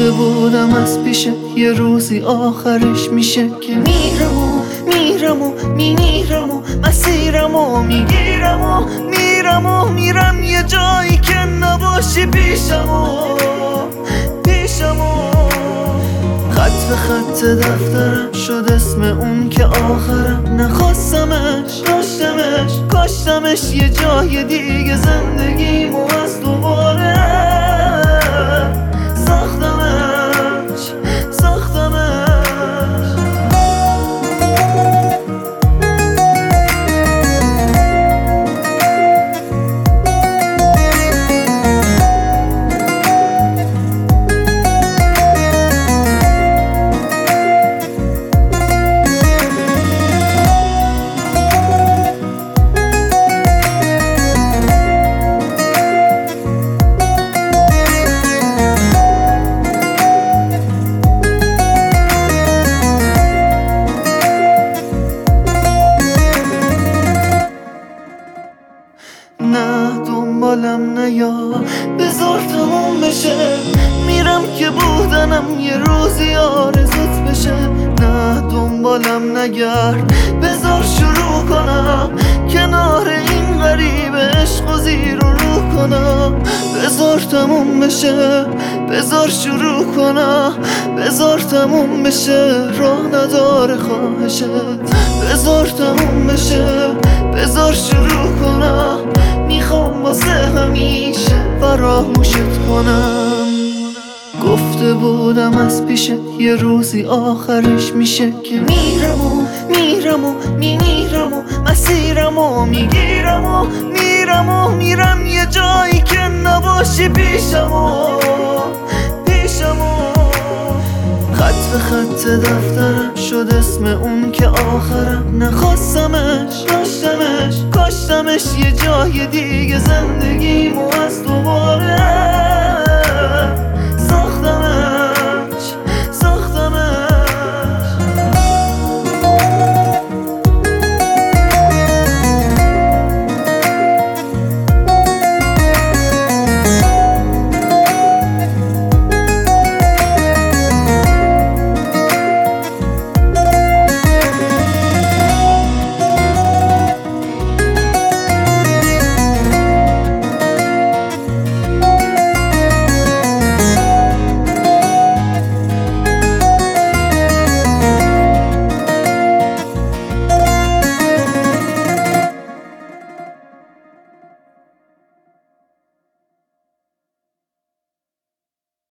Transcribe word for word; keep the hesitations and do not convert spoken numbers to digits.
گفته بودم از پیشت یه روزی آخرش میشه که میرم و میرم و میمیرم و مسیرم و میگیرم و میرم و میرم یه جایی که نباشی پیشم و پیشم و خط به خط دفترم شد اسم اون که آخرم نخواستمش داشتمش کاشتمش یه جای دیگه زندگیمو از دوباره ساختمش ساختمش نه دنبالم نیا بذار تموم بشه میرم که بودنم یه روزی آرزوت بشه نه دنبالم نگرد بذار شروع کنم کنار این غریب عشق و زیر و رو کنم بذار تموم بشه بذار شروع کنم بذار تموم بشه راه نداره خواهشت بذار تموم بشه بذار شروع کنم میخوام واسه همیشه فراموشت کنم گفته بودم از پیشت یه روزی آخرش میشه که میرم و میرم و میمیرم و مسیرم و میگیرم و میرم و میرم یه جایی که نباشی پیشم و پیشم و خط به خط دفترم شد اسم اون که آخرم نخواستمش داشتمش کاشتمش یه جای دیگه زندگیمو